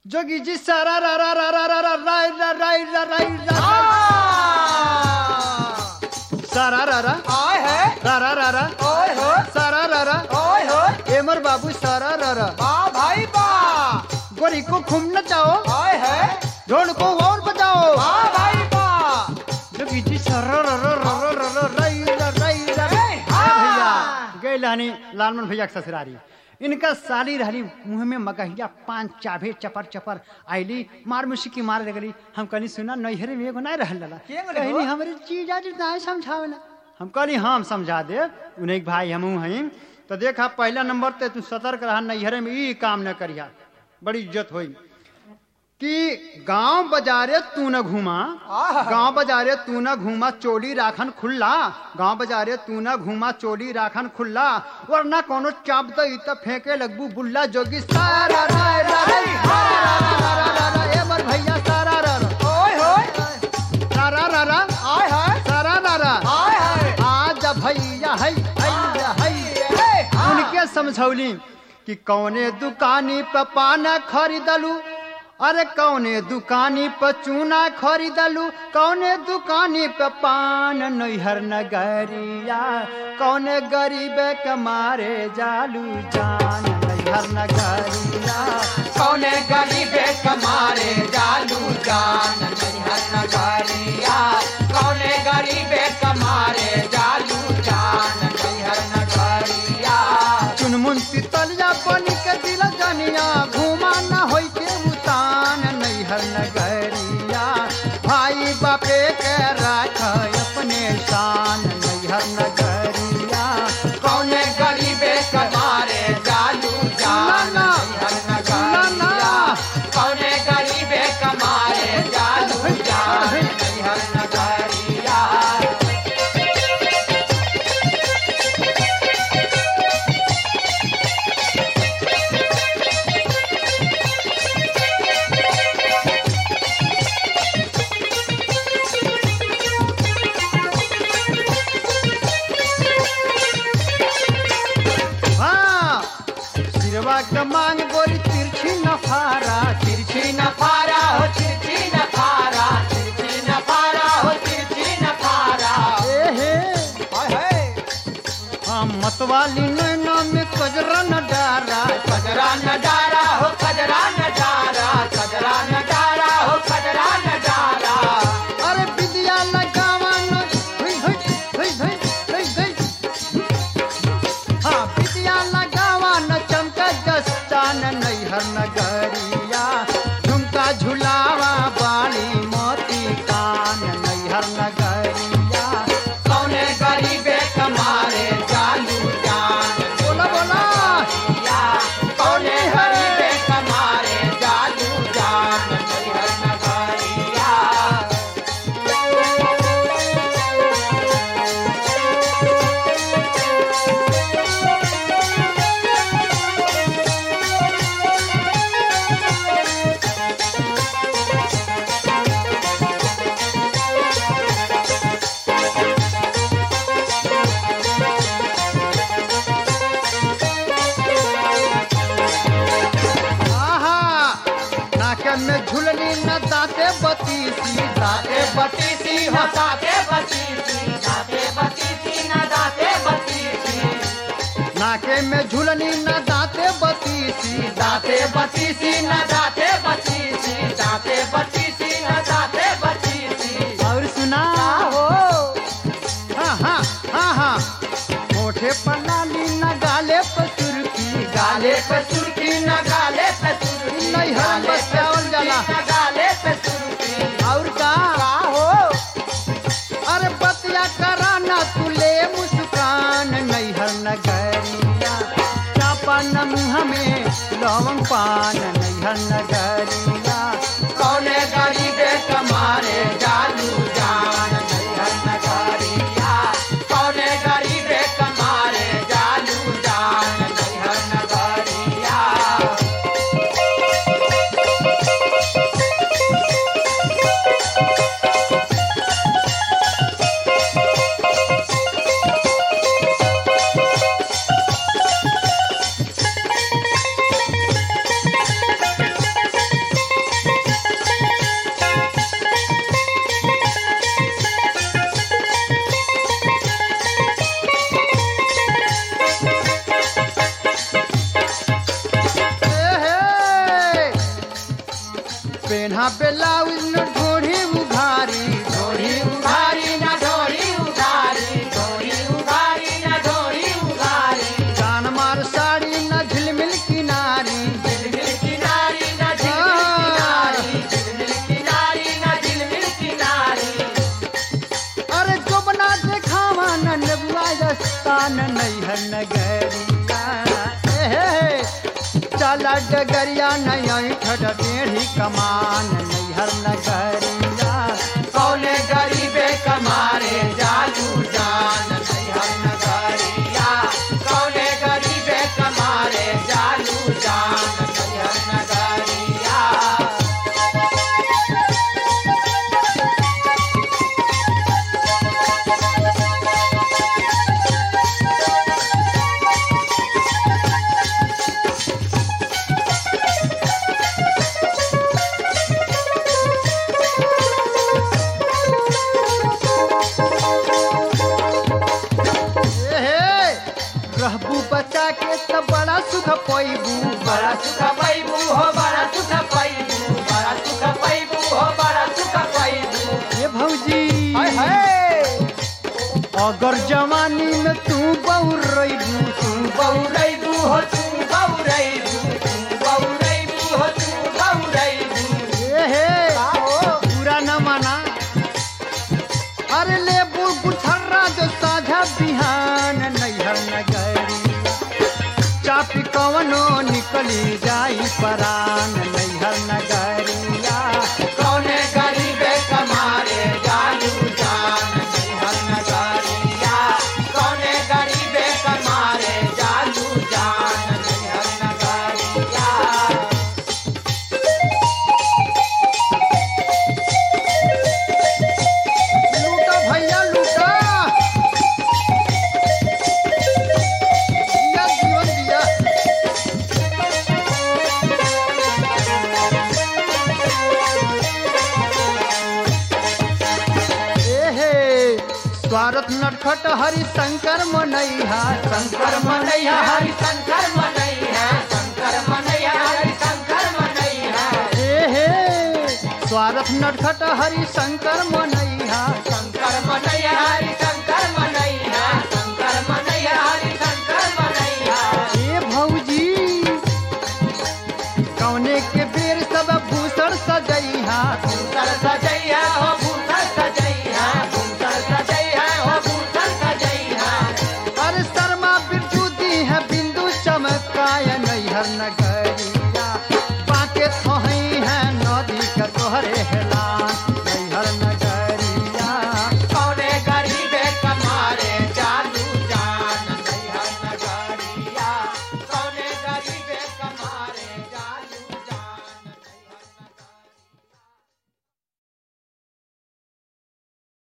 जोगी जी सारा रा रा रा रा रा रा राय रा राय रा राय रा सारा रा रा आय है रा रा रा रा ओए हो सारा रा रा ओए हो एमर बाबू सारा रा रा वाह भाई वाह गोरी को खूब नचाओ आय है ढोल को और बजाओ वाह भाई वाह जोगी जी सारा रा रा रा रा रा रा राय रा राय रा भैया गए लानी लालमन भैया के ससुरारी इनका साली रहली मुंह में मगहिया पान चाभे चपर चपर आईली मार मुश्की मार लगली हम कहनी सुना नैहरे में एगो नहीं रहल लला कहनी हमरे जीजा जी ना समझावेला हम कहनी हम समझा दे उन्हें एक भाई हमहू हई तो देखा पहला नंबर ते तू सतर्क रहा नैहरे में ई काम न करिया बड़ी इज्जत होई कि गांव बाजारे तू न घूमा गांव बाजारे तू न घूमा चोली राखन खुल्ला गांव बाजारे तू न घूमा चोली राखन खुल्ला वरना कोनो चाप दो त फेंके लगबू बुल्ला जोगी सारा रा रा रा एमर भैया सारा रा ओए होए सारा रा रा आय है सारा रा रा आय है आज भैया है उनके समझौली कि कौने दुकानी पे पान खरीदलू अरे कौने दुकानी पे चूना खरीदलू कौने दुकानी पे पान नैहर नगरिया कौने गरीबे के मारे जालू जान नैहर नगरिया कौने गरीबे कमारे जालू जान नैहर नगरिया कौने गरीबे कमारे जालू जान नैहर नगरिया चुनमुन तितलिया बनी के दिल जनिया घूमा न होई के उतान नैहर नगरिया भाई बापे के राख अपने शान नैहर नगरिया कौने गरीबे कमारे जालू जान नैहर नगरिया कौने गरीबे कमारे जालू जान नैहर नगरिया हाँ सिरवा के मांग गोरी तिरछी न फारा तिरछी न फारा हो तिरछी न फारा तिरछी न फारा हो तिरछी न फारा ए हे हाय हाय हाँ मतवाली नैना में कजरा न डारा कजरा न डारा हो कजरा न डारा कजरा न डारा हो कजरा न डारा अरे विद्या लगावा न धुई धुई धुई धुई धुई धुई हाँ विद्या लगावा न चमका दस्तान नैहर नगरिया झुमका झुलावा बाली मोती कान नैहर नगरिया कौने गरीबे कमारे जालू जान बोला बोला या कौने गरीबे कमारे जालू जान नैहर नगरिया आहा नाके में झुलनी न दाते बतीसी दाते बतीसी हो दाते बतीसी दाते बतीसी न दाते बतीसी नाके में झुलनी न दाते बतीसी दाते बतीसी न दाते बतीसी दाते बतीसी न दाते बतीसी और सुना हो हाँ हाँ हाँ हाँ मोठे पर लाली न गाले पर सुर्खी गाले पे सुर्खी न गाले पे सुर्खी नहीं हर बस चावल जाला न गाले पे सुर्खी और का हो अरे बतिया कराना तुले मुस्कान नैहर नगरिया चापन मुँह में लवंग पान नैहर नगरिया कौने गरीबे कमारे जालू जान नैहर नगरिया कौने गरीबे कमारे जालू जान नैहर नगरिया पेन्हा ब्लाउज न ढोढ़ी उघारी ढोरी उघारी ना ढोरी उघारी ढोरी उघारी ना ढोरी उघारी जान मार साड़ी न झिलमिल किनारी झिलमिल किनारी ना झिलमिल किनारी झिलमिल किनारी ना झिलमिल किनारी अरे जो बना देखावा न नबुआ दस्तान नैहर नगरिया चला डगरिया नहीं ठड टेढ़ी कमान नैहर नगरिया कौने गरीबे कमारे जालू जान नैहर नगरिया कौने गरीबे कमारे जालू जान नैहर नगरिया रहबू बचा के तब बड़ा सुख पैबू बड़ा सुख पैबू हो बड़ा सुख पैबू बड़ा सुख पैबू हो बड़ा सुख पैबू ये भौजी हाय हाय अगर जवानी में तू बहुरबू तू बहुरैबू हो तू बहुरैबू तू बहुरैबू हो तू बहुरैबू पूरा न माना अरे लेबू गुठर्रा जो साझा बिहान नैहर नगरी चापी कवनो निकली जाई परान नैहर नगरिया कौने गरीबे कमारे जालू जान नैहर नगरिया कौने गरीबे कमारे जालू जान नैहर नगरिया लूटा भैया लूटा दिया जीवन दिया स्वार्थ नटखट हरि शंकर मनैहा शंकर मनैया हरि शंकर मनैया शंकर मनैया हरि शंकर मनैया स्वार्थ नटखट हरि शंकर मनैहा शंकर मनैया हरि शंकर मनैया शंकर मनैया हरि शंकर मनैया ए भौजी कौने के बेर सब भूषण सजैहा